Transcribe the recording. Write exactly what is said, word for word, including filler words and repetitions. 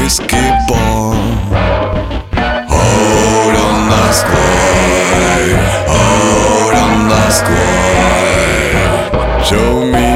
just keep on. Hold on, that's quiet. Hold on, that's quiet. Show me